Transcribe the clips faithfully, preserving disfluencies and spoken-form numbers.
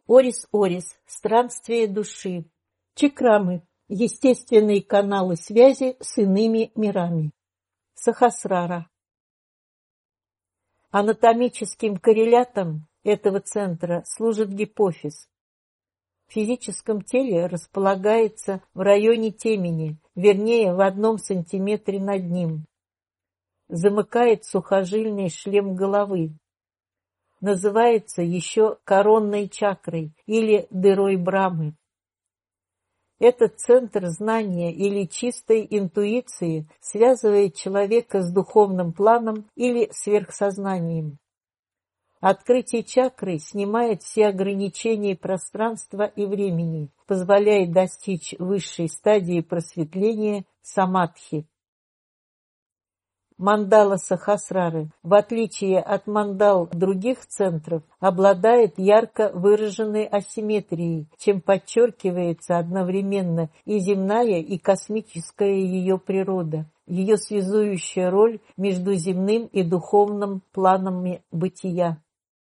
Орис-Орис. Странствие души. Чакрамы. Естественные каналы связи с иными мирами. Сахасрара. Анатомическим коррелятом этого центра служит гипофиз. В физическом теле располагается в районе темени, вернее в одном сантиметре над ним. Замыкает сухожильный шлем головы. Называется еще коронной чакрой или дырой Брамы. Этот центр знания или чистой интуиции связывает человека с духовным планом или сверхсознанием. Открытие чакры снимает все ограничения пространства и времени, позволяет достичь высшей стадии просветления самадхи. Мандала Сахасрары, в отличие от мандал других центров, обладает ярко выраженной асимметрией, чем подчеркивается одновременно и земная, и космическая ее природа, ее связующая роль между земным и духовным планами бытия.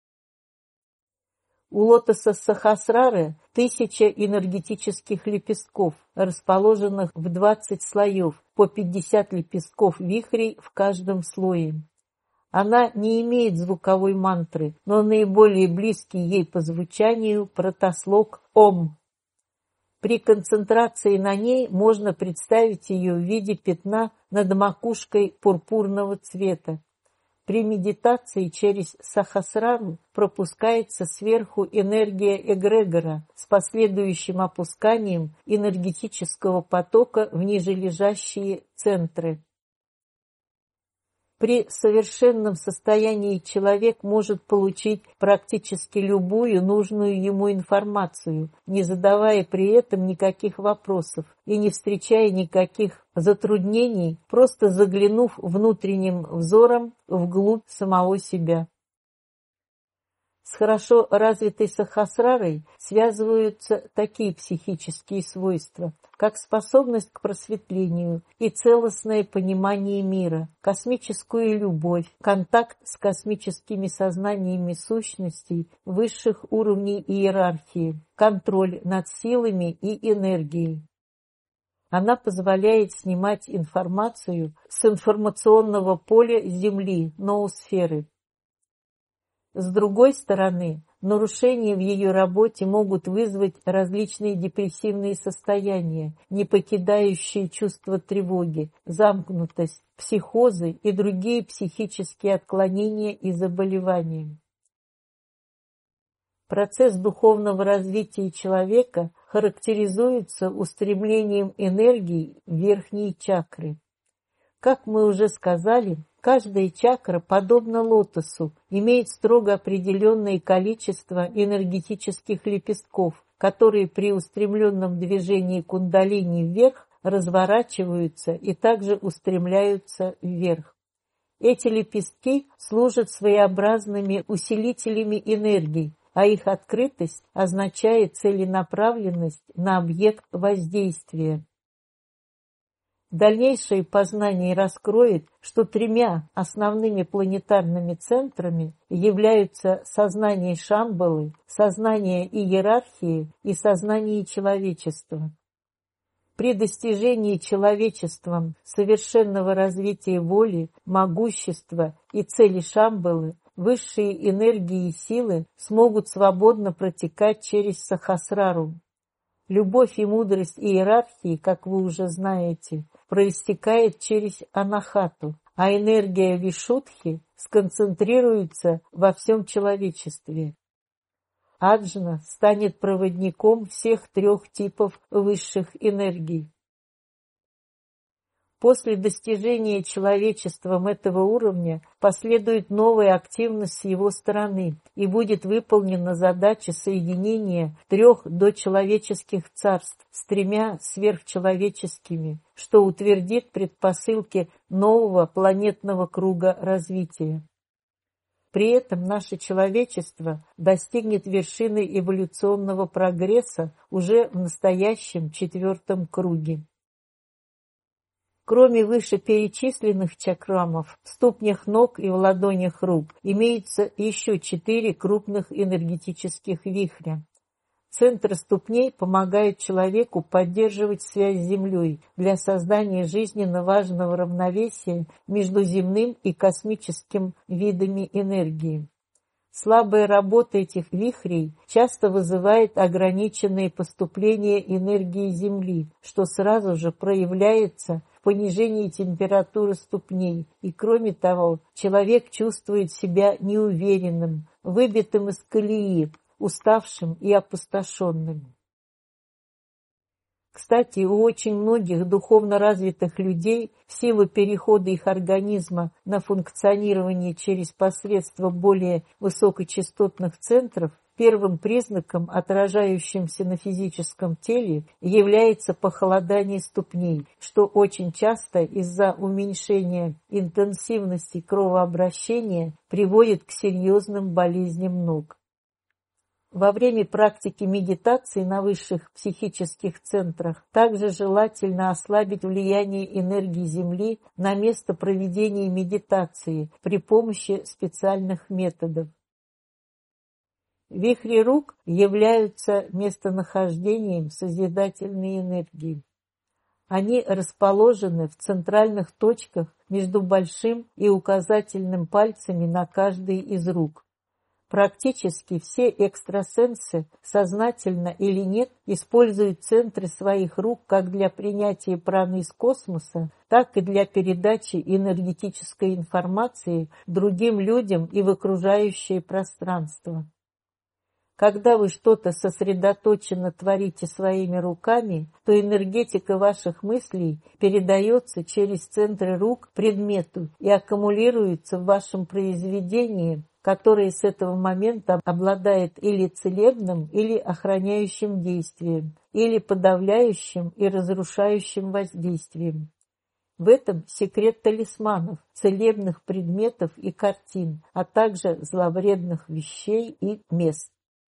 У лотоса Сахасрары тысяча энергетических лепестков, расположенных в двадцать слоев, по пятьдесят лепестков вихрей в каждом слое. Она не имеет звуковой мантры, но наиболее близкий ей по звучанию протослог Ом. При концентрации на ней можно представить ее в виде пятна над макушкой пурпурного цвета. При медитации через Сахасрару пропускается сверху энергия эгрегора с последующим опусканием энергетического потока в нижележащие центры. При совершенном состоянии человек может получить практически любую нужную ему информацию, не задавая при этом никаких вопросов и не встречая никаких затруднений, просто заглянув внутренним взором вглубь самого себя. С хорошо развитой Сахасрарой связываются такие психические свойства, как способность к просветлению и целостное понимание мира, космическую любовь, контакт с космическими сознаниями сущностей высших уровней иерархии, контроль над силами и энергией. Она позволяет снимать информацию с информационного поля Земли, ноосферы. С другой стороны, нарушения в ее работе могут вызвать различные депрессивные состояния, не покидающие чувство тревоги, замкнутость, психозы и другие психические отклонения и заболевания. Процесс духовного развития человека характеризуется устремлением энергии в верхние чакры. Как мы уже сказали, каждая чакра, подобно лотосу, имеет строго определенное количество энергетических лепестков, которые при устремленном движении кундалини вверх разворачиваются и также устремляются вверх. Эти лепестки служат своеобразными усилителями энергии, а их открытость означает целенаправленность на объект воздействия. Дальнейшее познание раскроет, что тремя основными планетарными центрами являются сознание Шамбалы, сознание иерархии и сознание человечества. При достижении человечеством совершенного развития воли, могущества и цели Шамбалы высшие энергии и силы смогут свободно протекать через Сахасрару. Любовь и мудрость иерархии, как вы уже знаете, проистекает через анахату, а энергия вишудхи сконцентрируется во всем человечестве. Аджна станет проводником всех трех типов высших энергий. После достижения человечеством этого уровня последует новая активность с его стороны и будет выполнена задача соединения трех дочеловеческих царств с тремя сверхчеловеческими, что утвердит предпосылки нового планетного круга развития. При этом наше человечество достигнет вершины эволюционного прогресса уже в настоящем четвертом круге. Кроме вышеперечисленных чакрамов, в ступнях ног и в ладонях рук имеются еще четыре крупных энергетических вихря. Центры ступней помогают человеку поддерживать связь с Землей для создания жизненно важного равновесия между земным и космическим видами энергии. Слабая работа этих вихрей часто вызывает ограниченные поступления энергии Земли, что сразу же проявляется в понижении температуры ступней, и кроме того, человек чувствует себя неуверенным, выбитым из колеи, уставшим и опустошенным. Кстати, у очень многих духовно развитых людей в силу перехода их организма на функционирование через посредство более высокочастотных центров, первым признаком, отражающимся на физическом теле, является похолодание ступней, что очень часто из-за уменьшения интенсивности кровообращения приводит к серьезным болезням ног. Во время практики медитации на высших психических центрах также желательно ослабить влияние энергии Земли на место проведения медитации при помощи специальных методов. Вихри рук являются местонахождением созидательной энергии. Они расположены в центральных точках между большим и указательным пальцами на каждой из рук. Практически все экстрасенсы, сознательно или нет, используют центры своих рук как для принятия праны из космоса, так и для передачи энергетической информации другим людям и в окружающее пространство. Когда вы что-то сосредоточенно творите своими руками, то энергетика ваших мыслей передается через центры рук предмету и аккумулируется в вашем произведении, которое с этого момента обладает или целебным, или охраняющим действием, или подавляющим и разрушающим воздействием. В этом секрет талисманов, целебных предметов и картин, а также зловредных вещей и мест.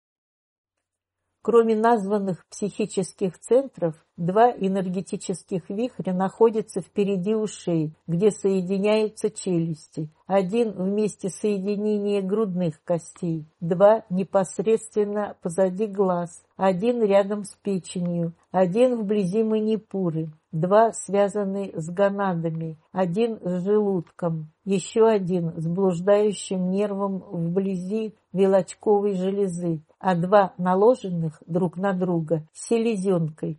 Кроме названных психических центров, два энергетических вихря находятся впереди ушей, где соединяются челюсти. Один в месте соединения грудных костей, два непосредственно позади глаз, один рядом с печенью, один вблизи манипуры, два связаны с гонадами, один с желудком, еще один с блуждающим нервом вблизи вилочковой железы, а два наложенных друг на друга с селезенкой.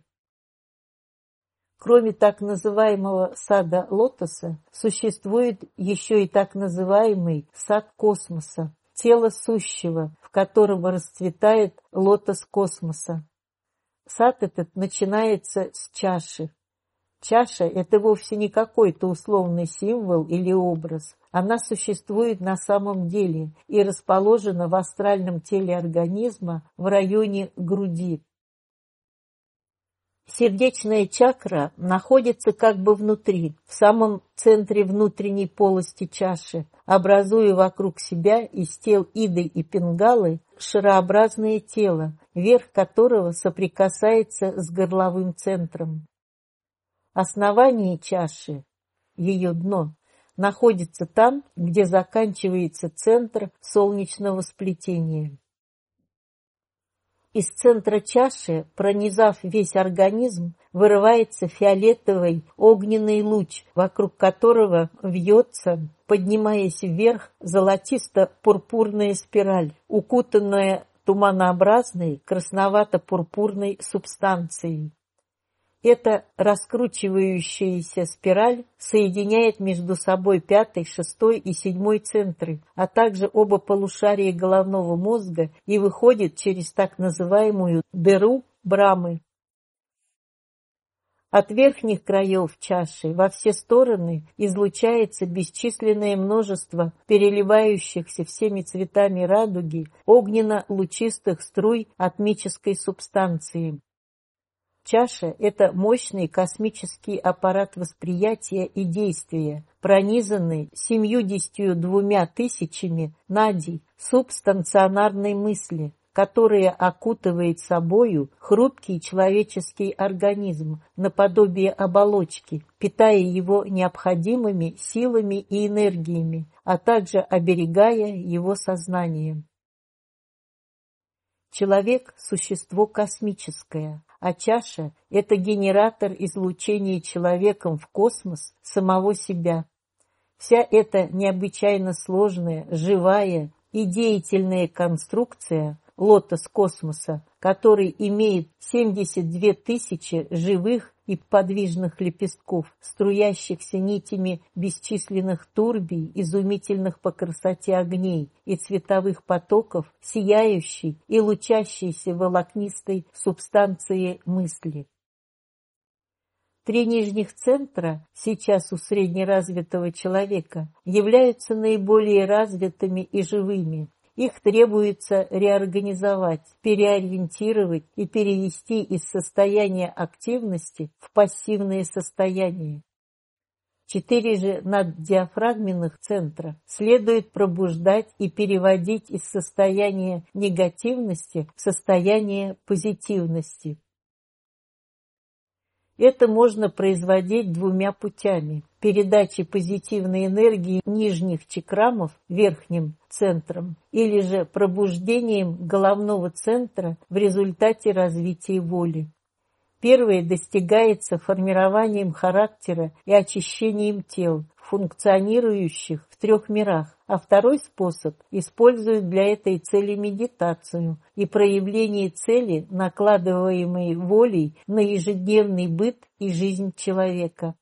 Кроме так называемого сада лотоса, существует еще и так называемый сад космоса, тело сущего, в котором расцветает лотос космоса. Сад этот начинается с чаши. Чаша – это вовсе не какой-то условный символ или образ. Она существует на самом деле и расположена в астральном теле организма в районе груди. Сердечная чакра находится как бы внутри, в самом центре внутренней полости чаши, образуя вокруг себя из тел Иды и Пингалы шарообразное тело, верх которого соприкасается с горловым центром. Основание чаши, ее дно, находится там, где заканчивается центр солнечного сплетения. Из центра чаши, пронизав весь организм, вырывается фиолетовый огненный луч, вокруг которого вьется, поднимаясь вверх, золотисто-пурпурная спираль, укутанная туманообразной красновато-пурпурной субстанцией. Эта раскручивающаяся спираль соединяет между собой пятый, шестой и седьмой центры, а также оба полушария головного мозга и выходит через так называемую дыру Брамы. От верхних краев чаши во все стороны излучается бесчисленное множество переливающихся всеми цветами радуги огненно-лучистых струй атмической субстанции. Чаша – это мощный космический аппарат восприятия и действия, пронизанный семьюдесятью двумя тысячами надей субстанционарной мысли, которая окутывает собою хрупкий человеческий организм наподобие оболочки, питая его необходимыми силами и энергиями, а также оберегая его сознание. Человек – существо космическое, а чаша – это генератор излучения человеком в космос самого себя. Вся эта необычайно сложная, живая и деятельная конструкция – лотос космоса, который имеет семьдесят две тысячи живых и подвижных лепестков, струящихся нитями бесчисленных турбий, изумительных по красоте огней и цветовых потоков, сияющей и лучащейся волокнистой субстанции мысли. Три нижних центра сейчас у среднеразвитого человека являются наиболее развитыми и живыми. Их требуется реорганизовать, переориентировать и перевести из состояния активности в пассивное состояние. Четыре же наддиафрагменных центра следует пробуждать и переводить из состояния негативности в состояние позитивности. Это можно производить двумя путями: передачей позитивной энергии нижних чакрамов верхним центрам или же пробуждением головного центра в результате развития воли. Первое достигается формированием характера и очищением тел, функционирующих в трех мирах, а второй способ использует для этой цели медитацию и проявление цели, накладываемой волей на ежедневный быт и жизнь человека.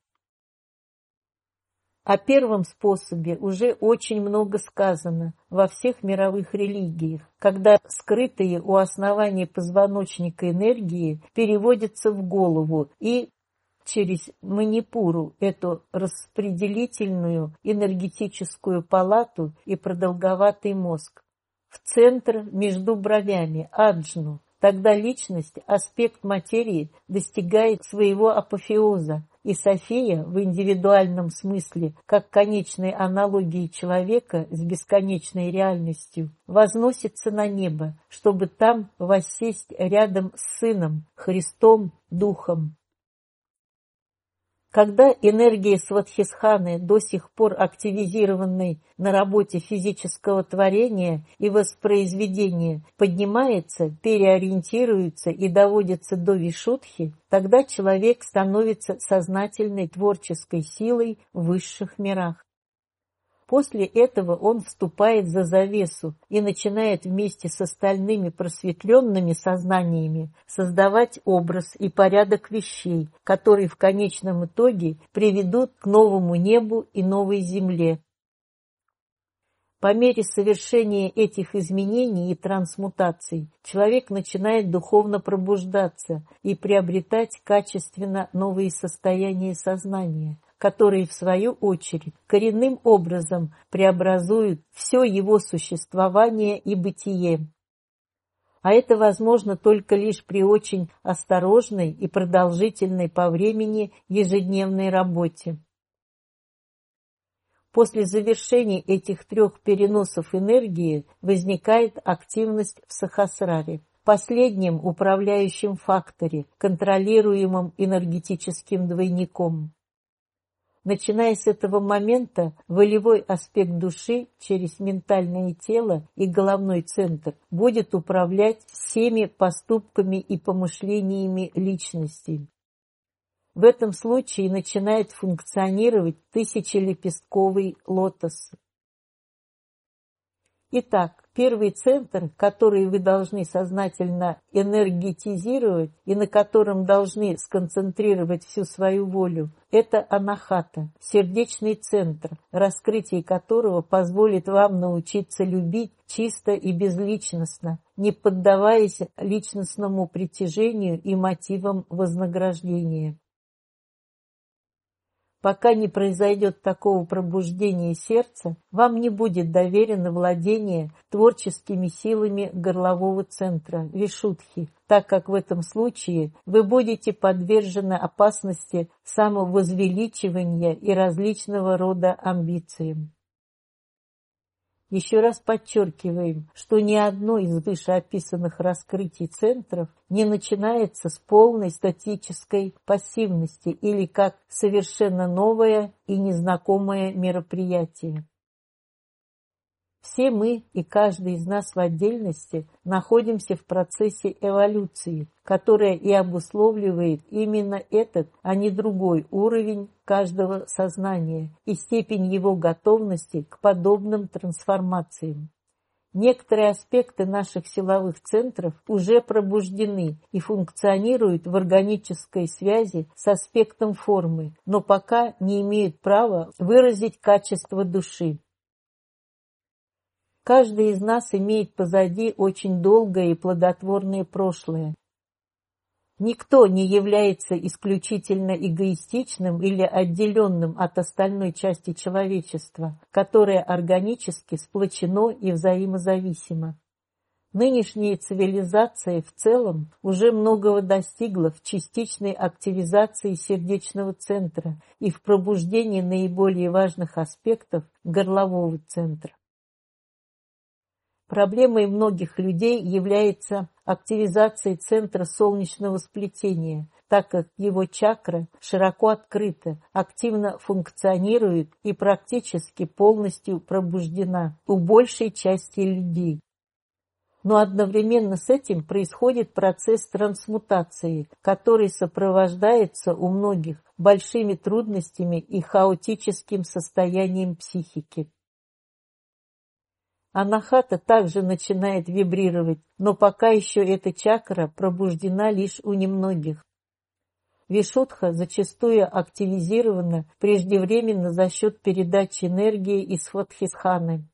О первом способе уже очень много сказано во всех мировых религиях, когда скрытые у основания позвоночника энергии переводятся в голову и через манипуру, эту распределительную энергетическую палату и продолговатый мозг, в центр между бровями, аджну. Тогда личность, аспект материи достигает своего апофеоза, и София в индивидуальном смысле, как конечной аналогии человека с бесконечной реальностью, возносится на небо, чтобы там воссесть рядом с Сыном, Христом, Духом. Когда энергия Сватхистханы, до сих пор активизированной на работе физического творения и воспроизведения, поднимается, переориентируется и доводится до вишудхи, тогда человек становится сознательной творческой силой в высших мирах. После этого он вступает за завесу и начинает вместе с остальными просветленными сознаниями создавать образ и порядок вещей, которые в конечном итоге приведут к новому небу и новой земле. По мере совершения этих изменений и трансмутаций человек начинает духовно пробуждаться и приобретать качественно новые состояния сознания, которые, в свою очередь, коренным образом преобразуют все его существование и бытие. А это возможно только лишь при очень осторожной и продолжительной по времени ежедневной работе. После завершения этих трех переносов энергии возникает активность в Сахасраре, последнем управляющем факторе, контролируемом энергетическим двойником. Начиная с этого момента, волевой аспект души через ментальное тело и головной центр будет управлять всеми поступками и помышлениями личности. В этом случае начинает функционировать тысячелепестковый лотос. Итак, первый центр, который вы должны сознательно энергетизировать и на котором должны сконцентрировать всю свою волю, это анахата, сердечный центр, раскрытие которого позволит вам научиться любить чисто и безличностно, не поддаваясь личностному притяжению и мотивам вознаграждения. Пока не произойдет такого пробуждения сердца, вам не будет доверено владение творческими силами горлового центра, вишудхи, так как в этом случае вы будете подвержены опасности самовозвеличивания и различного рода амбициям. Еще раз подчеркиваем, что ни одно из вышеописанных раскрытий центров не начинается с полной статической пассивности или как совершенно новое и незнакомое мероприятие. Все мы и каждый из нас в отдельности находимся в процессе эволюции, которая и обусловливает именно этот, а не другой уровень каждого сознания и степень его готовности к подобным трансформациям. Некоторые аспекты наших силовых центров уже пробуждены и функционируют в органической связи с аспектом формы, но пока не имеют права выразить качество души. Каждый из нас имеет позади очень долгое и плодотворное прошлое. Никто не является исключительно эгоистичным или отделенным от остальной части человечества, которое органически сплочено и взаимозависимо. Нынешняя цивилизация в целом уже многого достигла в частичной активизации сердечного центра и в пробуждении наиболее важных аспектов горлового центра. Проблемой многих людей является активизация центра солнечного сплетения, так как его чакра широко открыта, активно функционирует и практически полностью пробуждена у большей части людей. Но одновременно с этим происходит процесс трансмутации, который сопровождается у многих большими трудностями и хаотическим состоянием психики. Анахата также начинает вибрировать, но пока еще эта чакра пробуждена лишь у немногих. Вишудха зачастую активизирована преждевременно за счет передачи энергии из Сватхистханы.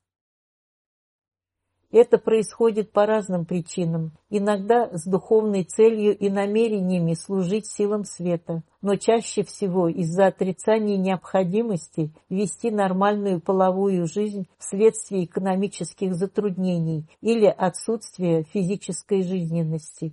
Это происходит по разным причинам, иногда с духовной целью и намерениями служить силам света, но чаще всего из-за отрицания необходимости вести нормальную половую жизнь вследствие экономических затруднений или отсутствия физической жизненности.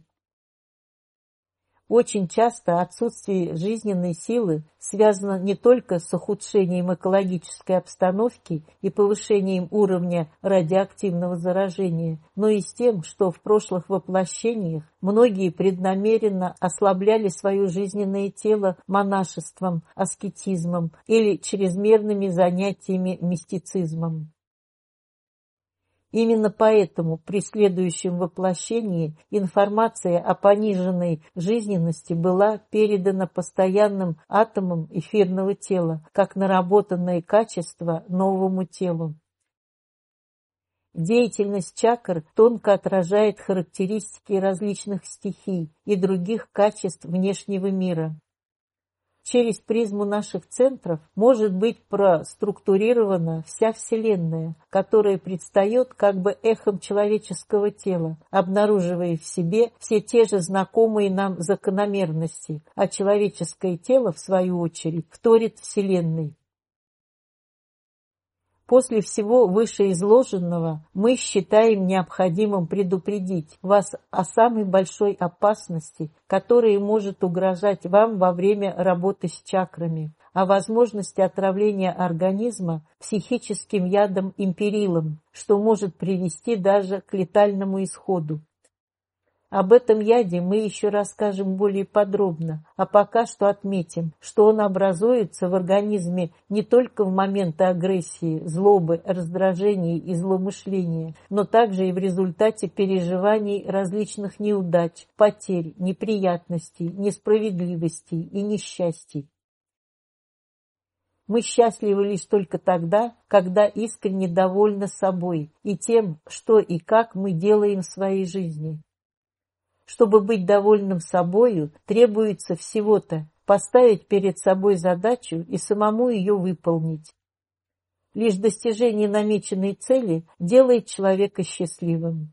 Очень часто отсутствие жизненной силы связано не только с ухудшением экологической обстановки и повышением уровня радиоактивного заражения, но и с тем, что в прошлых воплощениях многие преднамеренно ослабляли свое жизненное тело монашеством, аскетизмом или чрезмерными занятиями мистицизмом. Именно поэтому при следующем воплощении информация о пониженной жизненности была передана постоянным атомам эфирного тела, как наработанное качество новому телу. Деятельность чакр тонко отражает характеристики различных стихий и других качеств внешнего мира. Через призму наших центров может быть проструктурирована вся Вселенная, которая предстает как бы эхом человеческого тела, обнаруживая в себе все те же знакомые нам закономерности, а человеческое тело, в свою очередь, вторит Вселенной. После всего вышеизложенного мы считаем необходимым предупредить вас о самой большой опасности, которая может угрожать вам во время работы с чакрами, о возможности отравления организма психическим ядом империлом, что может привести даже к летальному исходу. Об этом яде мы еще расскажем более подробно, а пока что отметим, что он образуется в организме не только в моменты агрессии, злобы, раздражения и злоумышления, но также и в результате переживаний различных неудач, потерь, неприятностей, несправедливостей и несчастий. Мы счастливы лишь только тогда, когда искренне довольны собой и тем, что и как мы делаем в своей жизни. Чтобы быть довольным собою, требуется всего-то поставить перед собой задачу и самому ее выполнить. Лишь достижение намеченной цели делает человека счастливым.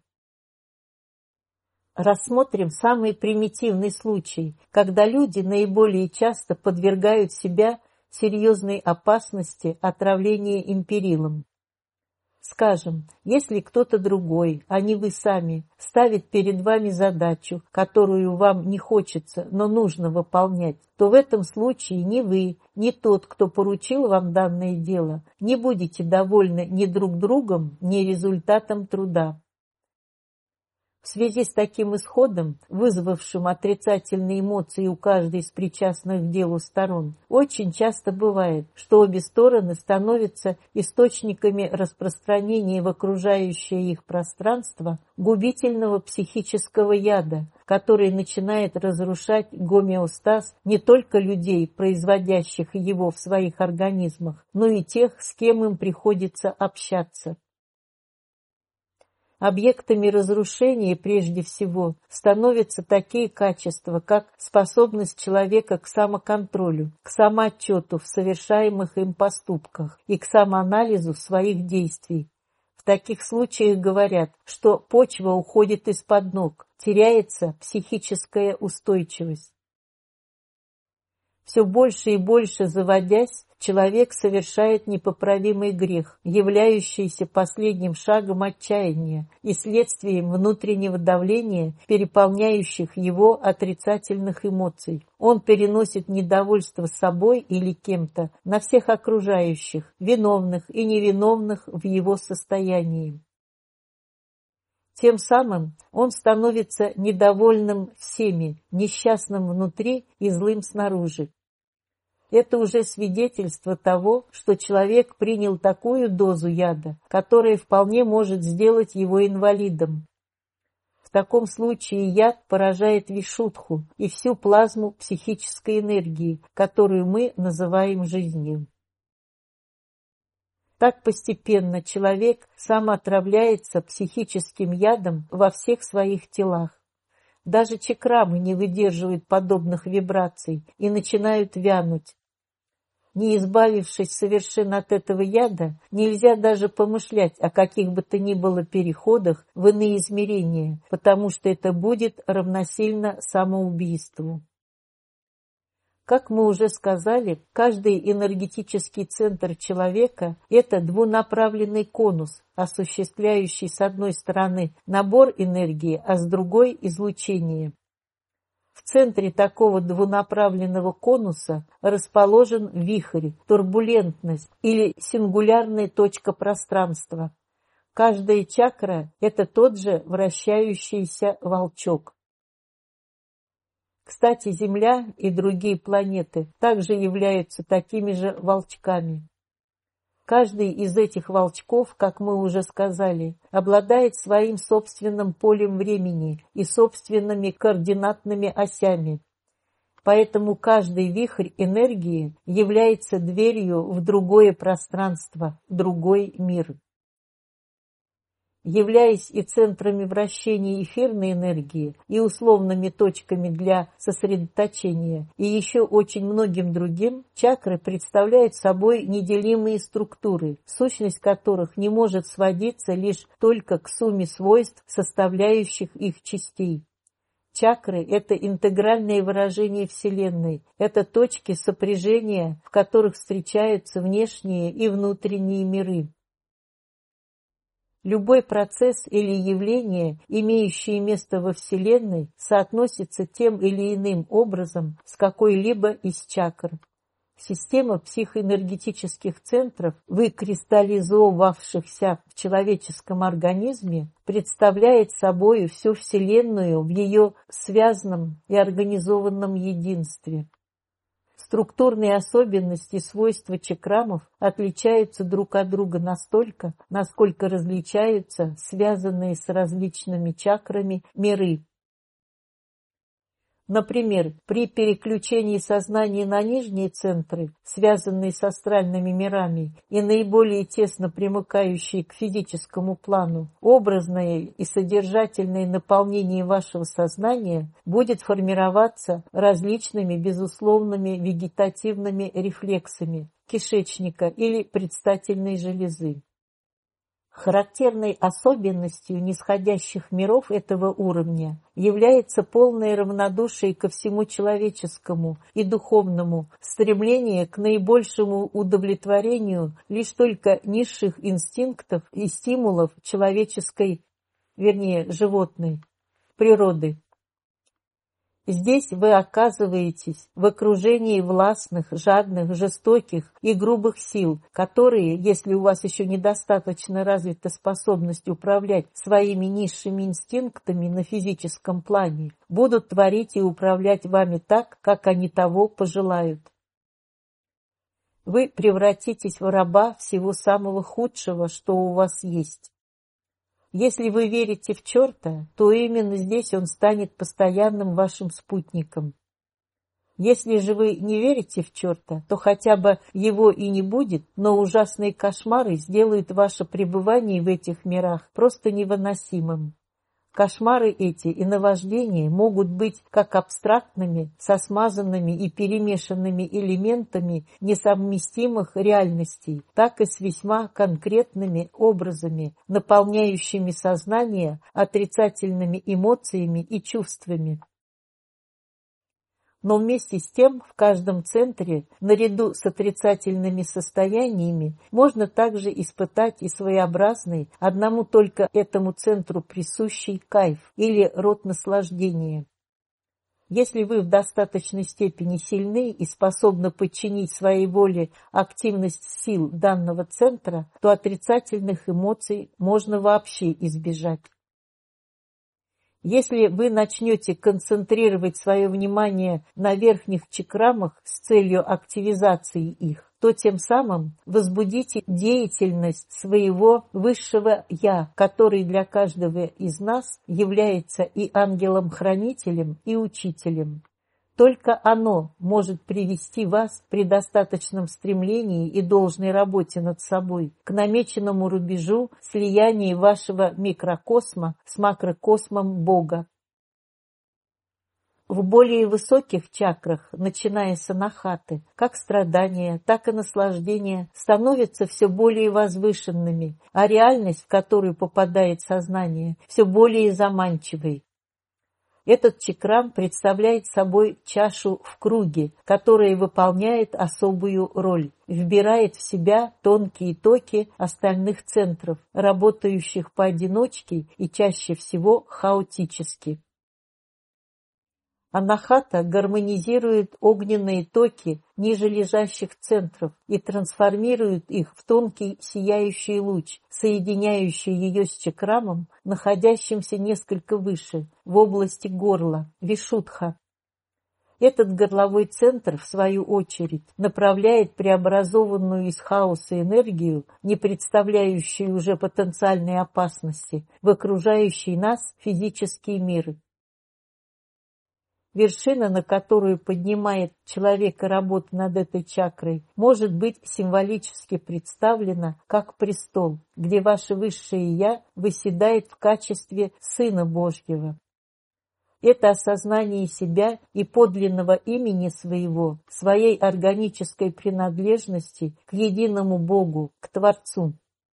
Рассмотрим самый примитивный случай, когда люди наиболее часто подвергают себя серьезной опасности отравления империлом. Скажем, если кто-то другой, а не вы сами, ставит перед вами задачу, которую вам не хочется, но нужно выполнять, то в этом случае ни вы, ни тот, кто поручил вам данное дело, не будете довольны ни друг другом, ни результатом труда. В связи с таким исходом, вызвавшим отрицательные эмоции у каждой из причастных к делу сторон, очень часто бывает, что обе стороны становятся источниками распространения в окружающее их пространство губительного психического яда, который начинает разрушать гомеостаз не только людей, производящих его в своих организмах, но и тех, с кем им приходится общаться. Объектами разрушения прежде всего становятся такие качества, как способность человека к самоконтролю, к самоотчету в совершаемых им поступках и к самоанализу своих действий. В таких случаях говорят, что почва уходит из-под ног, теряется психическая устойчивость. Все больше и больше заводясь, человек совершает непоправимый грех, являющийся последним шагом отчаяния и следствием внутреннего давления, переполняющих его отрицательных эмоций. Он переносит недовольство собой или кем-то на всех окружающих, виновных и невиновных в его состоянии. Тем самым он становится недовольным всеми, несчастным внутри и злым снаружи. Это уже свидетельство того, что человек принял такую дозу яда, которая вполне может сделать его инвалидом. В таком случае яд поражает вишудху и всю плазму психической энергии, которую мы называем жизнью. Так постепенно человек сам отравляется психическим ядом во всех своих телах. Даже чакрамы не выдерживают подобных вибраций и начинают вянуть. Не избавившись совершенно от этого яда, нельзя даже помышлять о каких бы то ни было переходах в иные измерения, потому что это будет равносильно самоубийству. Как мы уже сказали, каждый энергетический центр человека – это двунаправленный конус, осуществляющий с одной стороны набор энергии, а с другой – излучение. В центре такого двунаправленного конуса расположен вихрь, турбулентность или сингулярная точка пространства. Каждая чакра – это тот же вращающийся волчок. Кстати, Земля и другие планеты также являются такими же волчками. Каждый из этих волчков, как мы уже сказали, обладает своим собственным полем времени и собственными координатными осями. Поэтому каждый вихрь энергии является дверью в другое пространство, другой мир. Являясь и центрами вращения эфирной энергии, и условными точками для сосредоточения, и еще очень многим другим, чакры представляют собой неделимые структуры, сущность которых не может сводиться лишь только к сумме свойств, составляющих их частей. Чакры – это интегральное выражение Вселенной, это точки сопряжения, в которых встречаются внешние и внутренние миры. Любой процесс или явление, имеющее место во Вселенной, соотносится тем или иным образом с какой-либо из чакр. Система психоэнергетических центров, выкристаллизовавшихся в человеческом организме, представляет собой всю Вселенную в ее связанном и организованном единстве. Структурные особенности и свойства чакрамов отличаются друг от друга настолько, насколько различаются связанные с различными чакрами миры. Например, при переключении сознания на нижние центры, связанные с астральными мирами и наиболее тесно примыкающие к физическому плану, образное и содержательное наполнение вашего сознания будет формироваться различными безусловными вегетативными рефлексами кишечника или предстательной железы. Характерной особенностью нисходящих миров этого уровня является полное равнодушие ко всему человеческому и духовному, стремление к наибольшему удовлетворению лишь только низших инстинктов и стимулов человеческой, вернее, животной природы. Здесь вы оказываетесь в окружении властных, жадных, жестоких и грубых сил, которые, если у вас еще недостаточно развита способность управлять своими низшими инстинктами на физическом плане, будут творить и управлять вами так, как они того пожелают. Вы превратитесь в раба всего самого худшего, что у вас есть. Если вы верите в черта, то именно здесь он станет постоянным вашим спутником. Если же вы не верите в черта, то хотя бы его и не будет, но ужасные кошмары сделают ваше пребывание в этих мирах просто невыносимым. Кошмары эти и наваждения могут быть как абстрактными, со смазанными и перемешанными элементами несовместимых реальностей, так и с весьма конкретными образами, наполняющими сознание отрицательными эмоциями и чувствами. Но вместе с тем в каждом центре, наряду с отрицательными состояниями, можно также испытать и своеобразный, одному только этому центру присущий кайф или род наслаждения. Если вы в достаточной степени сильны и способны подчинить своей воле активность сил данного центра, то отрицательных эмоций можно вообще избежать. Если вы начнете концентрировать свое внимание на верхних чакрамах с целью активизации их, то тем самым возбудите деятельность своего высшего «Я», который для каждого из нас является и ангелом-хранителем, и учителем. Только оно может привести вас при достаточном стремлении и должной работе над собой к намеченному рубежу слияния вашего микрокосма с макрокосмом Бога. В более высоких чакрах, начиная с анахаты, как страдания, так и наслаждения становятся все более возвышенными, а реальность, в которую попадает сознание, все более заманчивой. Этот чакрам представляет собой чашу в круге, которая выполняет особую роль, вбирает в себя тонкие токи остальных центров, работающих поодиночке и чаще всего хаотически. Анахата гармонизирует огненные токи ниже лежащих центров и трансформирует их в тонкий сияющий луч, соединяющий ее с чакрамом, находящимся несколько выше, в области горла, вишудха. Этот горловой центр, в свою очередь, направляет преобразованную из хаоса энергию, не представляющую уже потенциальной опасности, в окружающий нас физические миры. Вершина, на которую поднимает человека работа над этой чакрой, может быть символически представлена как престол, где ваше высшее «Я» восседает в качестве Сына Божьего. Это осознание себя и подлинного имени своего, своей органической принадлежности к единому Богу, к Творцу.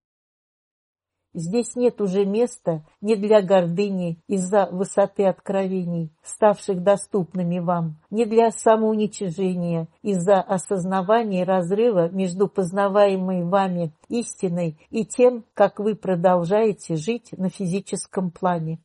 Здесь нет уже места ни для гордыни из-за высоты откровений, ставших доступными вам, ни для самоуничижения из-за осознавания разрыва между познаваемой вами истиной и тем, как вы продолжаете жить на физическом плане.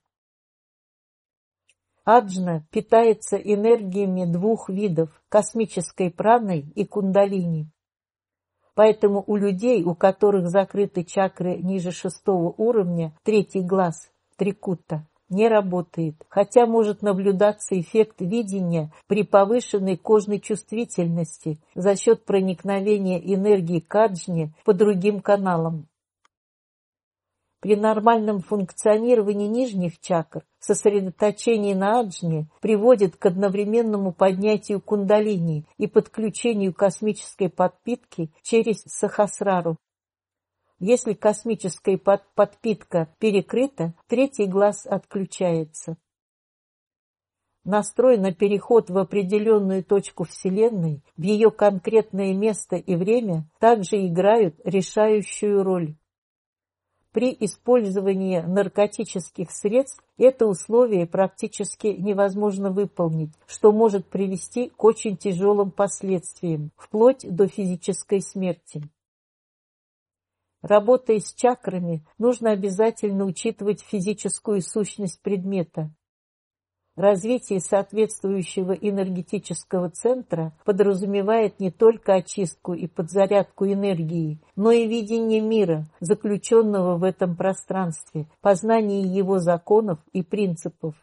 Аджна питается энергиями двух видов – космической праной и кундалини. Поэтому у людей, у которых закрыты чакры ниже шестого уровня, третий глаз, трикутта, не работает, хотя может наблюдаться эффект видения при повышенной кожной чувствительности за счет проникновения энергии к аджне по другим каналам. При нормальном функционировании нижних чакр сосредоточение на аджне приводит к одновременному поднятию кундалини и подключению космической подпитки через сахасрару. Если космическая под подпитка перекрыта, третий глаз отключается. Настрой на переход в определенную точку Вселенной, в ее конкретное место и время, также играют решающую роль. При использовании наркотических средств это условие практически невозможно выполнить, что может привести к очень тяжелым последствиям, вплоть до физической смерти. Работая с чакрами, нужно обязательно учитывать физическую сущность предмета. Развитие соответствующего энергетического центра подразумевает не только очистку и подзарядку энергии, но и видение мира, заключенного в этом пространстве, познание его законов и принципов.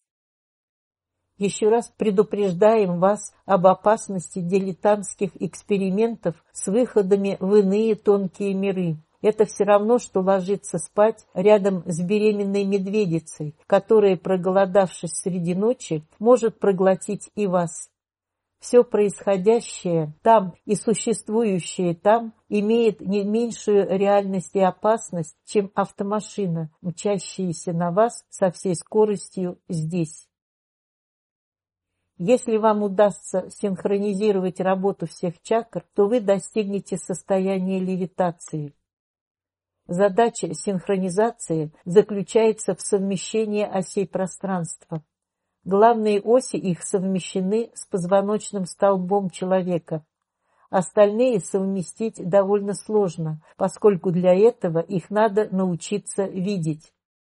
Еще раз предупреждаем вас об опасности дилетантских экспериментов с выходами в иные тонкие миры. Это все равно, что ложиться спать рядом с беременной медведицей, которая, проголодавшись среди ночи, может проглотить и вас. Все происходящее там и существующее там имеет не меньшую реальность и опасность, чем автомашина, мчащаяся на вас со всей скоростью здесь. Если вам удастся синхронизировать работу всех чакр, то вы достигнете состояния левитации. Задача синхронизации заключается в совмещении осей пространства. Главные оси их совмещены с позвоночным столбом человека. Остальные совместить довольно сложно, поскольку для этого их надо научиться видеть.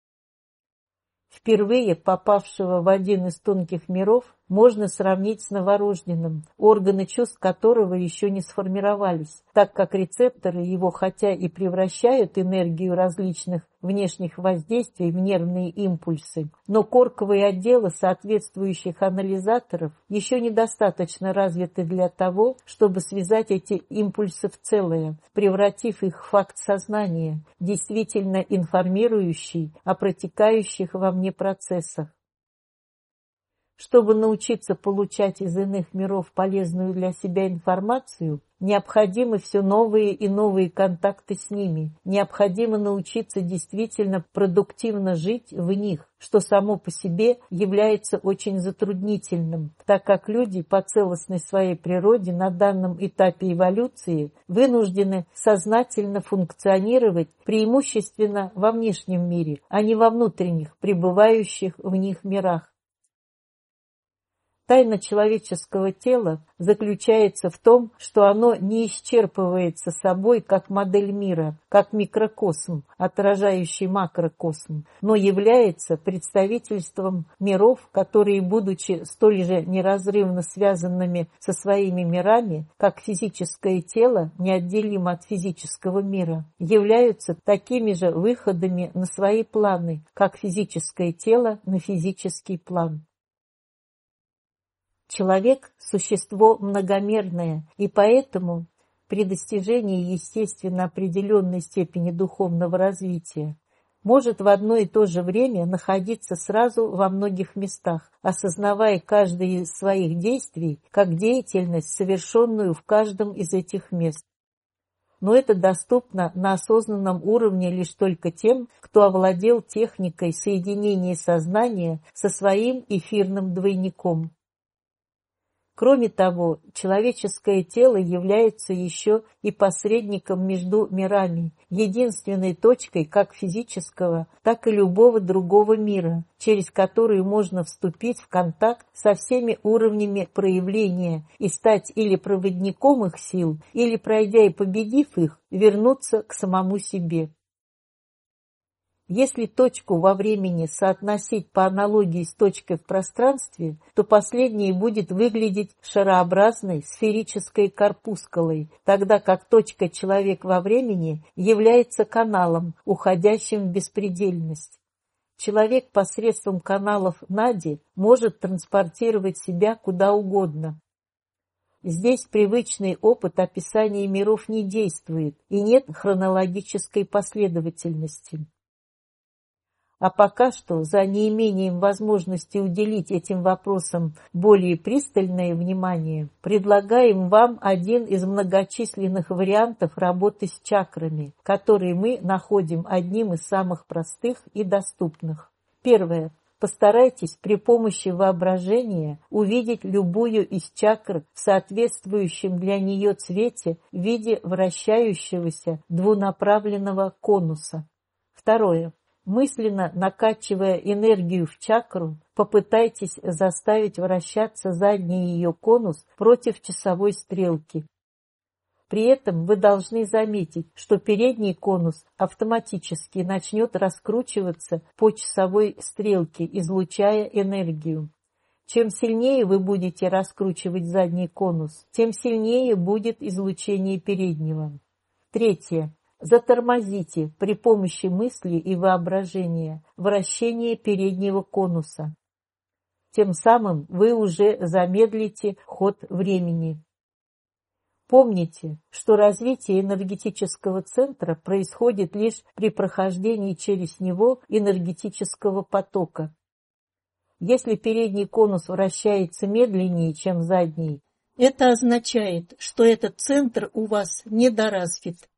Впервые попавшего в один из тонких миров можно сравнить с новорожденным, органы чувств которого еще не сформировались, так как рецепторы его хотя и превращают энергию различных внешних воздействий в нервные импульсы, но корковые отделы соответствующих анализаторов еще недостаточно развиты для того, чтобы связать эти импульсы в целое, превратив их в факт сознания, действительно информирующий о протекающих во мне процессах. Чтобы научиться получать из иных миров полезную для себя информацию, необходимы все новые и новые контакты с ними. Необходимо научиться действительно продуктивно жить в них, что само по себе является очень затруднительным, так как люди по целостной своей природе на данном этапе эволюции вынуждены сознательно функционировать преимущественно во внешнем мире, а не во внутренних, пребывающих в них мирах. Тайна человеческого тела заключается в том, что оно не исчерпывается собой как модель мира, как микрокосм, отражающий макрокосм, но является представительством миров, которые, будучи столь же неразрывно связанными со своими мирами, как физическое тело неотделимо от физического мира, являются такими же выходами на свои планы, как физическое тело на физический план. Человек – существо многомерное, и поэтому при достижении естественно определенной степени духовного развития может в одно и то же время находиться сразу во многих местах, осознавая каждое из своих действий как деятельность, совершенную в каждом из этих мест. Но это доступно на осознанном уровне лишь только тем, кто овладел техникой соединения сознания со своим эфирным двойником. Кроме того, человеческое тело является еще и посредником между мирами, единственной точкой как физического, так и любого другого мира, через который можно вступить в контакт со всеми уровнями проявления и стать или проводником их сил, или, пройдя и победив их, вернуться к самому себе. Если точку во времени соотносить по аналогии с точкой в пространстве, то последняя будет выглядеть шарообразной сферической корпускулой, тогда как точка человек во времени является каналом, уходящим в беспредельность. Человек посредством каналов Нади может транспортировать себя куда угодно. Здесь привычный опыт описания миров не действует, и нет хронологической последовательности. А пока что, за неимением возможности уделить этим вопросам более пристальное внимание, предлагаем вам один из многочисленных вариантов работы с чакрами, которые мы находим одним из самых простых и доступных. Первое. Постарайтесь при помощи воображения увидеть любую из чакр в соответствующем для нее цвете в виде вращающегося двунаправленного конуса. Второе. Мысленно накачивая энергию в чакру, попытайтесь заставить вращаться задний ее конус против часовой стрелки. При этом вы должны заметить, что передний конус автоматически начнет раскручиваться по часовой стрелке, излучая энергию. Чем сильнее вы будете раскручивать задний конус, тем сильнее будет излучение переднего. Третье. Затормозите при помощи мысли и воображения вращение переднего конуса. Тем самым вы уже замедлите ход времени. Помните, что развитие энергетического центра происходит лишь при прохождении через него энергетического потока. Если передний конус вращается медленнее, чем задний, это означает, что этот центр у вас недоразвит.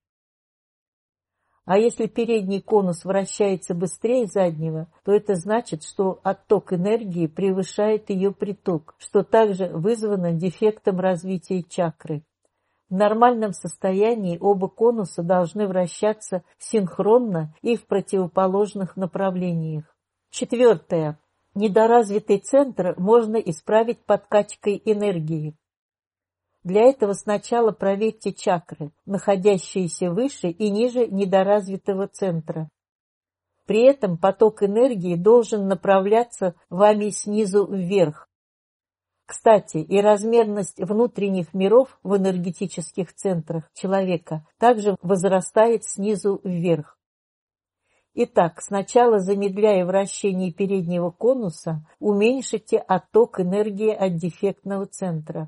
А если передний конус вращается быстрее заднего, то это значит, что отток энергии превышает ее приток, что также вызвано дефектом развития чакры. В нормальном состоянии оба конуса должны вращаться синхронно и в противоположных направлениях. Четвертое. Недоразвитый центр можно исправить подкачкой энергии. Для этого сначала проверьте чакры, находящиеся выше и ниже недоразвитого центра. При этом поток энергии должен направляться вами снизу вверх. Кстати, и размерность внутренних миров в энергетических центрах человека также возрастает снизу вверх. Итак, сначала замедляя вращение переднего конуса, уменьшите отток энергии от дефектного центра.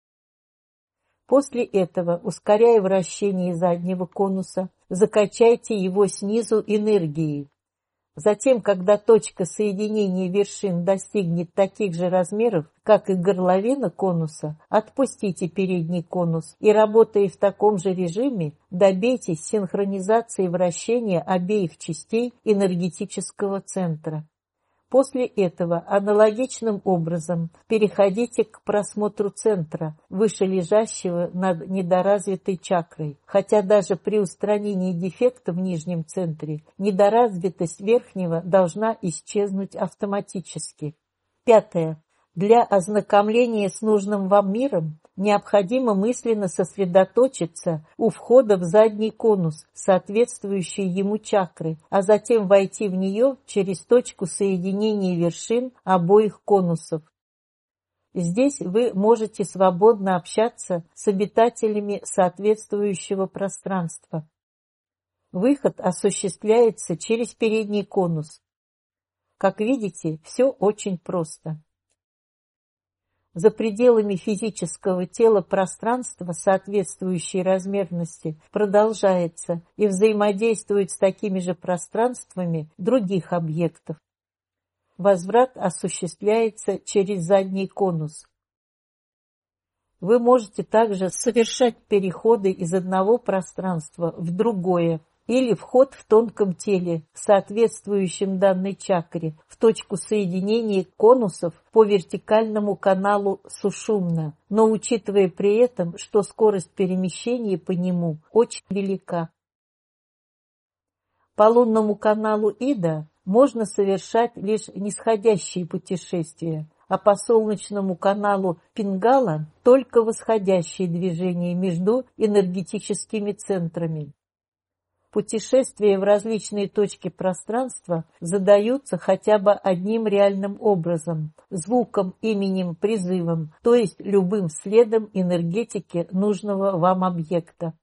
После этого, ускоряя вращение заднего конуса, закачайте его снизу энергией. Затем, когда точка соединения вершин достигнет таких же размеров, как и горловина конуса, отпустите передний конус и, работая в таком же режиме, добейтесь синхронизации вращения обеих частей энергетического центра. После этого аналогичным образом переходите к просмотру центра, вышележащего над недоразвитой чакрой, хотя даже при устранении дефекта в нижнем центре недоразвитость верхнего должна исчезнуть автоматически. Пятое. Для ознакомления с нужным вам миром необходимо мысленно сосредоточиться у входа в задний конус, соответствующий ему чакры, а затем войти в нее через точку соединения вершин обоих конусов. Здесь вы можете свободно общаться с обитателями соответствующего пространства. Выход осуществляется через передний конус. Как видите, все очень просто. За пределами физического тела пространство соответствующей размерности продолжается и взаимодействует с такими же пространствами других объектов. Возврат осуществляется через задний конус. Вы можете также совершать переходы из одного пространства в другое, или вход в тонком теле, соответствующем данной чакре, в точку соединения конусов по вертикальному каналу Сушумна, но учитывая при этом, что скорость перемещения по нему очень велика. По лунному каналу Ида можно совершать лишь нисходящие путешествия, а по солнечному каналу Пингала только восходящие движения между энергетическими центрами. Путешествия в различные точки пространства задаются хотя бы одним реальным образом – звуком, именем, призывом, то есть любым следом энергетики нужного вам объекта.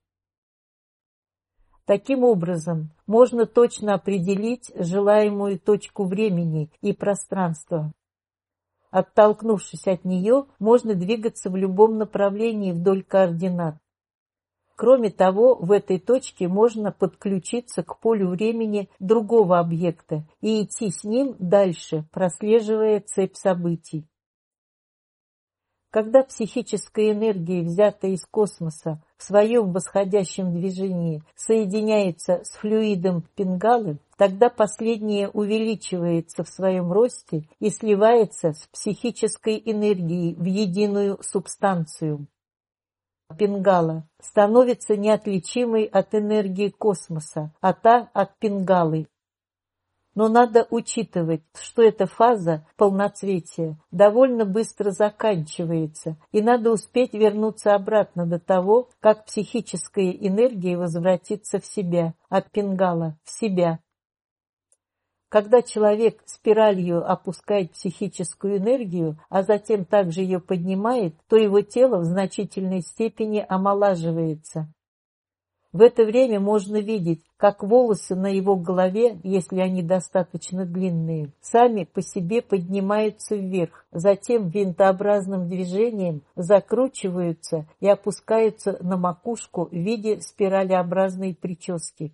Таким образом, можно точно определить желаемую точку времени и пространства. Оттолкнувшись от нее, можно двигаться в любом направлении вдоль координат. Кроме того, в этой точке можно подключиться к полю времени другого объекта и идти с ним дальше, прослеживая цепь событий. Когда психическая энергия, взятая из космоса, в своем восходящем движении соединяется с флюидом Пингалы, тогда последнее увеличивается в своем росте и сливается с психической энергией в единую субстанцию. Пингала становится неотличимой от энергии космоса, а та от Пингалы. Но надо учитывать, что эта фаза полноцветия довольно быстро заканчивается, и надо успеть вернуться обратно до того, как психическая энергия возвратится в себя, от пингала в себя. Когда человек спиралью опускает психическую энергию, а затем также ее поднимает, то его тело в значительной степени омолаживается. В это время можно видеть, как волосы на его голове, если они достаточно длинные, сами по себе поднимаются вверх, затем винтообразным движением закручиваются и опускаются на макушку в виде спиралеобразной прически.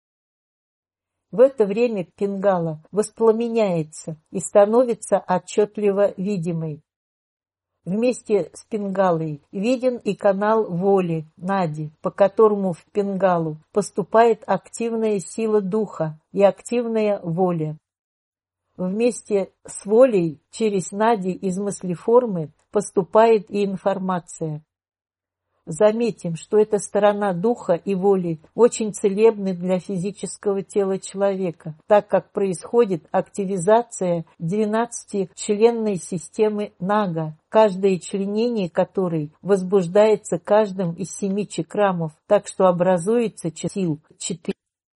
В это время пингала воспламеняется и становится отчетливо видимой. Вместе с пингалой виден и канал воли, нади, по которому в пингалу поступает активная сила духа и активная воля. Вместе с волей через нади из мыслеформы поступает и информация. Заметим, что эта сторона духа и воли очень целебны для физического тела человека, так как происходит активизация двенадцатичленной системы Нага, каждое членение которой возбуждается каждым из семи чакрамов, так что образуется сил четыре.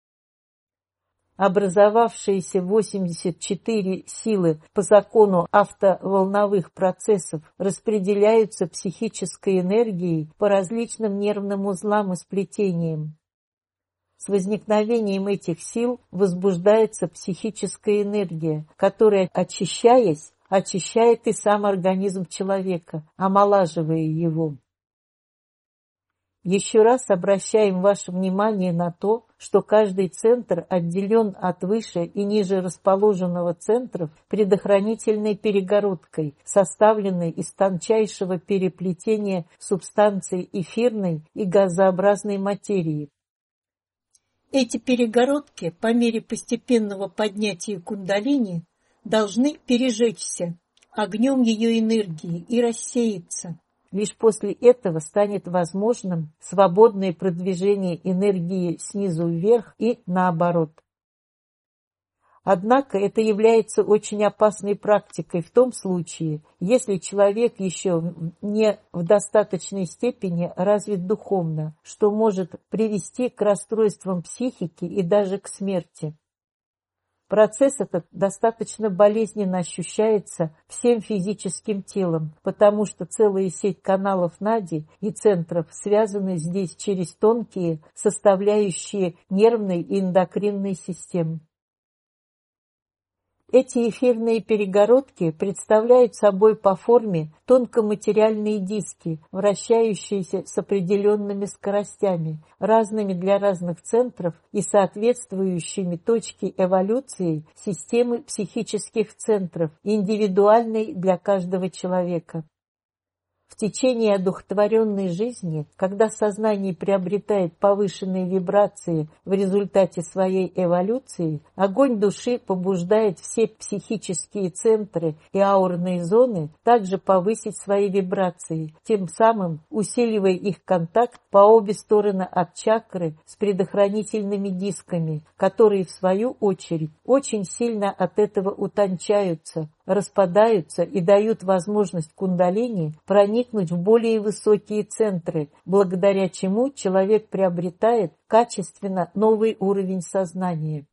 Образовавшиеся восемьдесят четыре силы по закону автоволновых процессов распределяются психической энергией по различным нервным узлам и сплетениям. С возникновением этих сил возбуждается психическая энергия, которая, очищаясь, очищает и сам организм человека, омолаживая его. Еще раз обращаем ваше внимание на то, что каждый центр отделен от выше и ниже расположенного центров предохранительной перегородкой, составленной из тончайшего переплетения субстанций эфирной и газообразной материи. Эти перегородки по мере постепенного поднятия кундалини должны пережечься огнем ее энергии и рассеяться. Лишь после этого станет возможным свободное продвижение энергии снизу вверх и наоборот. Однако это является очень опасной практикой в том случае, если человек еще не в достаточной степени развит духовно, что может привести к расстройствам психики и даже к смерти. Процесс этот достаточно болезненно ощущается всем физическим телом, потому что целая сеть каналов нади и центров связаны здесь через тонкие составляющие нервной и эндокринной системы. Эти эфирные перегородки представляют собой по форме тонкоматериальные диски, вращающиеся с определенными скоростями, разными для разных центров и соответствующими точке эволюции системы психических центров, индивидуальной для каждого человека. В течение одухотворенной жизни, когда сознание приобретает повышенные вибрации в результате своей эволюции, огонь души побуждает все психические центры и аурные зоны также повысить свои вибрации, тем самым усиливая их контакт по обе стороны от чакры с предохранительными дисками, которые, в свою очередь, очень сильно от этого утончаются, распадаются и дают возможность кундалини проникнуть в более высокие центры, благодаря чему человек приобретает качественно новый уровень сознания.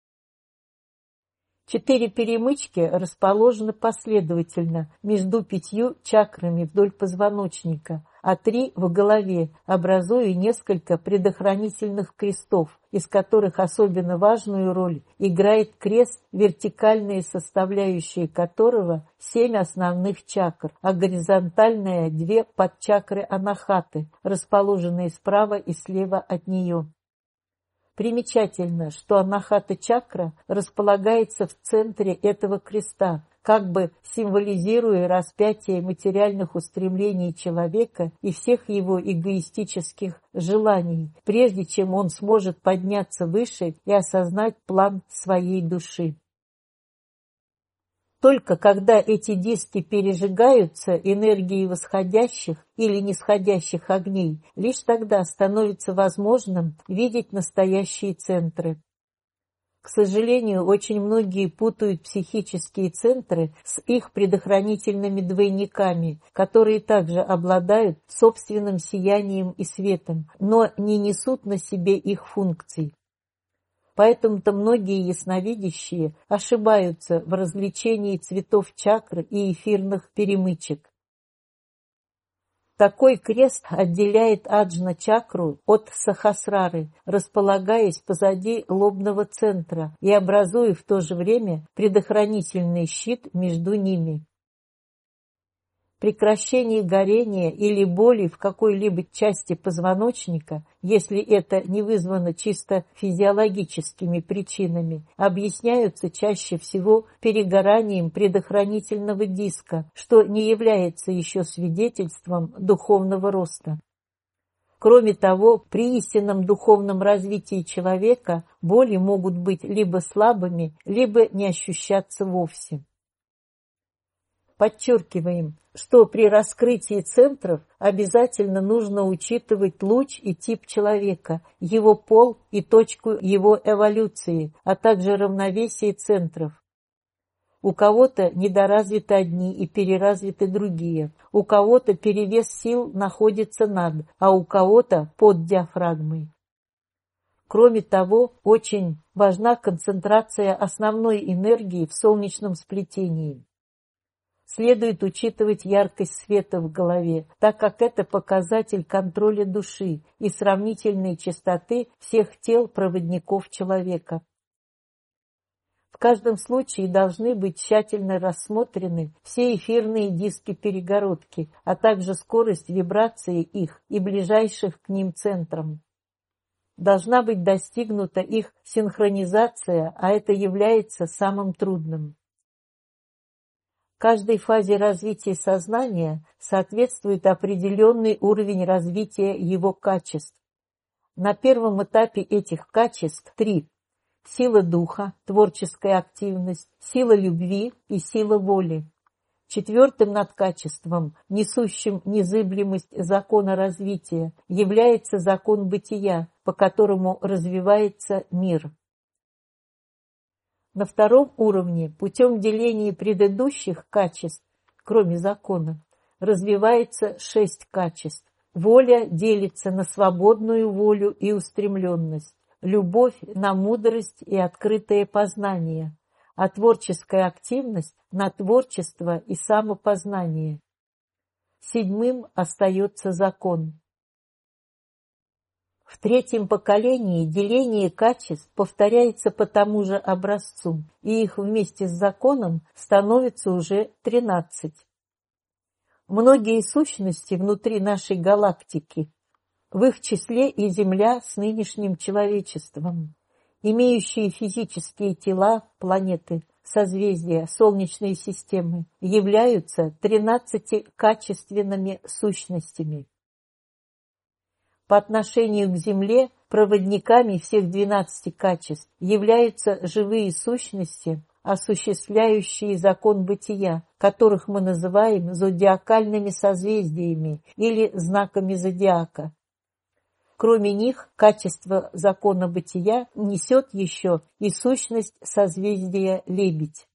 Четыре перемычки расположены последовательно между пятью чакрами вдоль позвоночника, а три в голове, образуя несколько предохранительных крестов, из которых особенно важную роль играет крест, вертикальные составляющие которого семь основных чакр, а горизонтальные две подчакры анахаты, расположенные справа и слева от нее. Примечательно, что анахата-чакра располагается в центре этого креста, как бы символизируя распятие материальных устремлений человека и всех его эгоистических желаний, прежде чем он сможет подняться выше и осознать план своей души. Только когда эти диски пережигаются энергией восходящих или нисходящих огней, лишь тогда становится возможным видеть настоящие центры. К К сожалению, очень многие путают психические центры с их предохранительными двойниками, которые также обладают собственным сиянием и светом, но не несут на себе их функций. Поэтому-то многие ясновидящие ошибаются в различении цветов чакр и эфирных перемычек. Такой крест отделяет аджна-чакру от сахасрары, располагаясь позади лобного центра и образуя в то же время предохранительный щит между ними. Прекращение горения или боли в какой-либо части позвоночника, если это не вызвано чисто физиологическими причинами, объясняются чаще всего перегоранием предохранительного диска, что не является еще свидетельством духовного роста. Кроме того, при истинном духовном развитии человека боли могут быть либо слабыми, либо не ощущаться вовсе. Подчеркиваем, что при раскрытии центров обязательно нужно учитывать луч и тип человека, его пол и точку его эволюции, а также равновесие центров. У кого-то недоразвиты одни и переразвиты другие, у кого-то перевес сил находится над, а у кого-то под диафрагмой. Кроме того, очень важна концентрация основной энергии в солнечном сплетении. Следует учитывать яркость света в голове, так как это показатель контроля души и сравнительной частоты всех тел проводников человека. В каждом случае должны быть тщательно рассмотрены все эфирные диски-перегородки, а также скорость вибрации их и ближайших к ним центрам. Должна быть достигнута их синхронизация, а это является самым трудным. Каждой фазе развития сознания соответствует определенный уровень развития его качеств. На первом этапе этих качеств три – сила духа, творческая активность, сила любви и сила воли. Четвертым надкачеством, несущим незыблемость закона развития, является закон бытия, по которому развивается мир. На втором уровне, путем деления предыдущих качеств, кроме закона, развивается шесть качеств. Воля делится на свободную волю и устремленность, любовь на мудрость и открытое познание, а творческая активность на творчество и самопознание. Седьмым остается закон. В третьем поколении деление качеств повторяется по тому же образцу, и их вместе с законом становится уже тринадцать. Многие сущности внутри нашей галактики, в их числе и Земля с нынешним человечеством, имеющие физические тела, планеты, созвездия, солнечные системы, являются тринадцатикачественными сущностями. По отношению к Земле проводниками всех двенадцати качеств являются живые сущности, осуществляющие закон бытия, которых мы называем зодиакальными созвездиями или знаками зодиака. Кроме них, качество закона бытия несет еще и сущность созвездия Лебедь.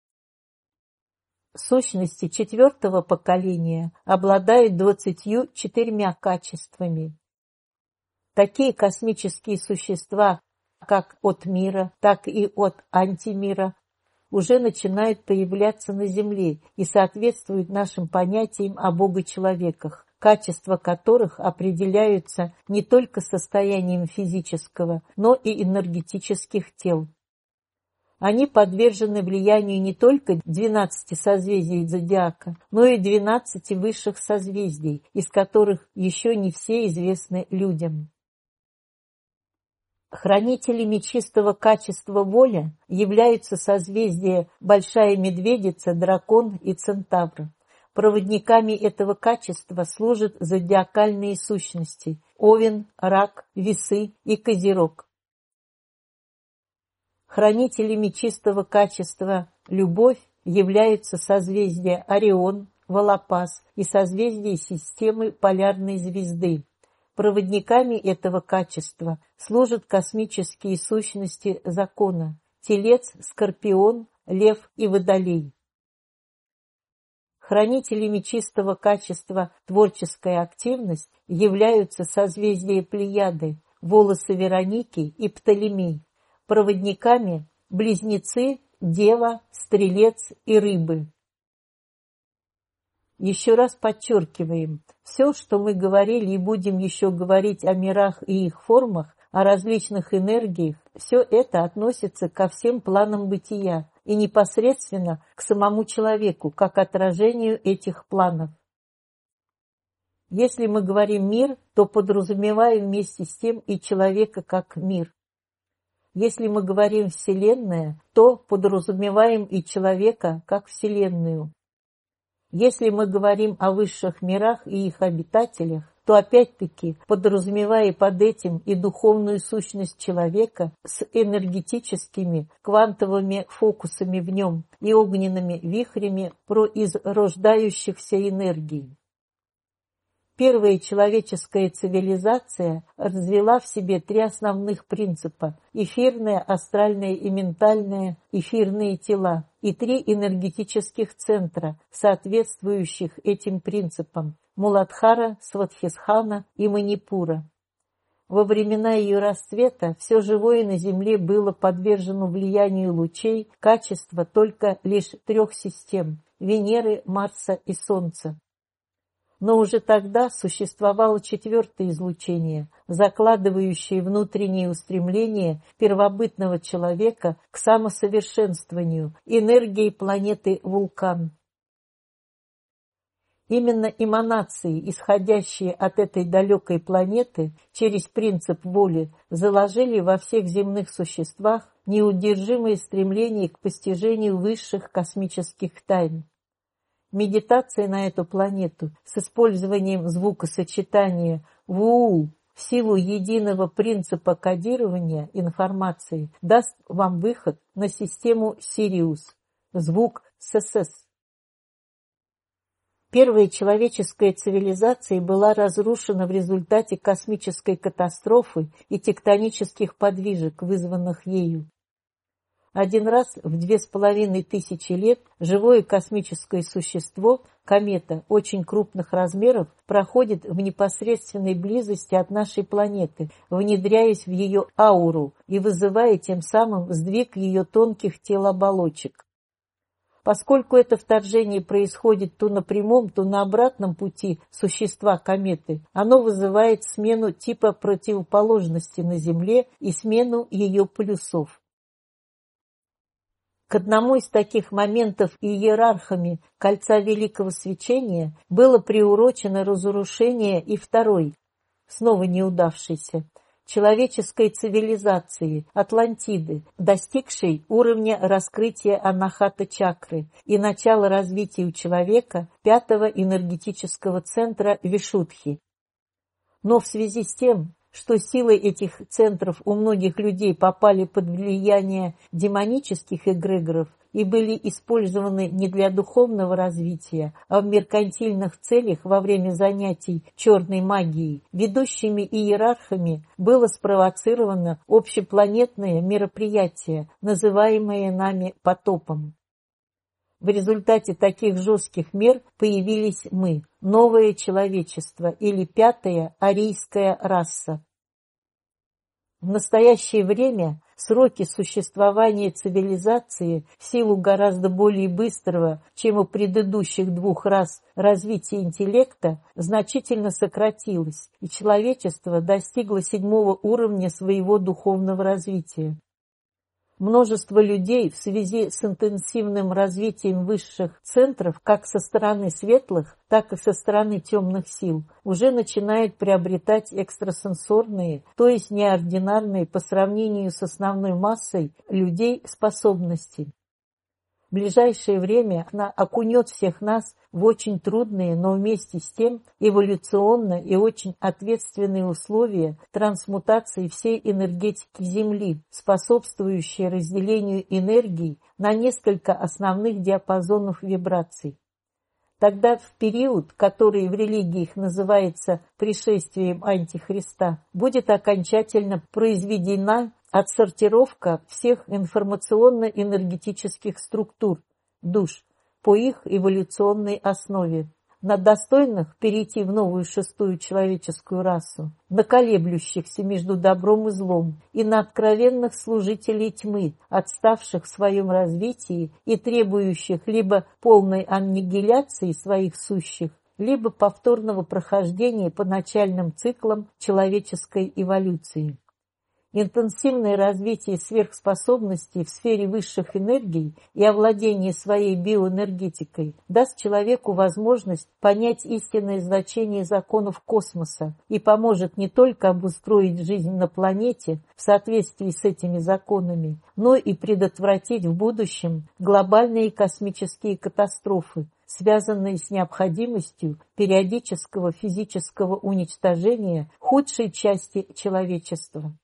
Сущности четвертого поколения обладают двадцатью четырьмя качествами. Такие космические существа, как от мира, так и от антимира, уже начинают появляться на Земле и соответствуют нашим понятиям о богочеловеках, качества которых определяются не только состоянием физического, но и энергетических тел. Они подвержены влиянию не только двенадцати созвездий зодиака, но и двенадцати высших созвездий, из которых еще не все известны людям. Хранителями чистого качества воли являются созвездия Большая Медведица, Дракон и Центавр. Проводниками этого качества служат зодиакальные сущности – Овен, Рак, Весы и Козерог. Хранителями чистого качества Любовь являются созвездия Орион, Волопас и созвездия системы Полярной звезды. Проводниками этого качества служат космические сущности закона Телец, Скорпион, Лев и Водолей. Хранителями чистого качества творческая активность являются созвездия Плеяды, волосы Вероники и Птолемей, проводниками Близнецы, Дева, Стрелец и Рыбы. Еще раз подчеркиваем, все, что мы говорили и будем еще говорить о мирах и их формах, о различных энергиях, все это относится ко всем планам бытия и непосредственно к самому человеку, как отражению этих планов. Если мы говорим «мир», то подразумеваем вместе с тем и человека как мир. Если мы говорим «вселенная», то подразумеваем и человека как вселенную. Если мы говорим о высших мирах и их обитателях, то опять-таки, подразумевая под этим и духовную сущность человека с энергетическими квантовыми фокусами в нем и огненными вихрями произрождающихся энергий. Первая человеческая цивилизация развила в себе три основных принципа – эфирное, астральное и ментальное эфирные тела и три энергетических центра, соответствующих этим принципам – Муладхара, Сватхистхана и Манипура. Во времена ее расцвета все живое на Земле было подвержено влиянию лучей качества только лишь трех систем – Венеры, Марса и Солнца. Но уже тогда существовало четвертое излучение, закладывающее внутренние устремления первобытного человека к самосовершенствованию, энергии планеты Вулкан. Именно эманации, исходящие от этой далекой планеты через принцип воли, заложили во всех земных существах неудержимое стремление к постижению высших космических тайн. Медитация на эту планету с использованием звукосочетания ВУУ в силу единого принципа кодирования информации даст вам выход на систему Сириус, звук СС. Первая человеческая цивилизация была разрушена в результате космической катастрофы и тектонических подвижек, вызванных ею. Один раз в две с половиной тысячи лет живое космическое существо, комета очень крупных размеров, проходит в непосредственной близости от нашей планеты, внедряясь в ее ауру и вызывая тем самым сдвиг ее тонких телооболочек. Поскольку это вторжение происходит то на прямом, то на обратном пути существа кометы, оно вызывает смену типа противоположности на Земле и смену ее полюсов. К одному из таких моментов иерархами кольца Великого Свечения было приурочено разрушение и второй, снова неудавшейся, человеческой цивилизации Атлантиды, достигшей уровня раскрытия анахата-чакры и начала развития у человека пятого энергетического центра Вишудхи. Но в связи с тем, что силы этих центров у многих людей попали под влияние демонических эгрегоров и были использованы не для духовного развития, а в меркантильных целях во время занятий черной магией, ведущими иерархами было спровоцировано общепланетное мероприятие, называемое нами потопом. В результате таких жестких мер появились мы, новое человечество или пятая арийская раса. В настоящее время сроки существования цивилизации в силу гораздо более быстрого, чем у предыдущих двух рас, развития интеллекта значительно сократилось, и человечество достигло седьмого уровня своего духовного развития. Множество людей в связи с интенсивным развитием высших центров как со стороны светлых, так и со стороны темных сил уже начинают приобретать экстрасенсорные, то есть неординарные по сравнению с основной массой людей способности. В ближайшее время она окунет всех нас в очень трудные, но вместе с тем эволюционно и очень ответственные условия трансмутации всей энергетики Земли, способствующие разделению энергии на несколько основных диапазонов вибраций. Тогда в период, который в религиях называется пришествием Антихриста, будет окончательно произведена Отсортировка всех информационно-энергетических структур, душ, по их эволюционной основе. На достойных перейти в новую шестую человеческую расу, на колеблющихся между добром и злом, и на откровенных служителей тьмы, отставших в своем развитии и требующих либо полной аннигиляции своих сущих, либо повторного прохождения по начальным циклам человеческой эволюции. Интенсивное развитие сверхспособностей в сфере высших энергий и овладение своей биоэнергетикой даст человеку возможность понять истинное значение законов космоса и поможет не только обустроить жизнь на планете в соответствии с этими законами, но и предотвратить в будущем глобальные космические катастрофы, связанные с необходимостью периодического физического уничтожения худшей части человечества.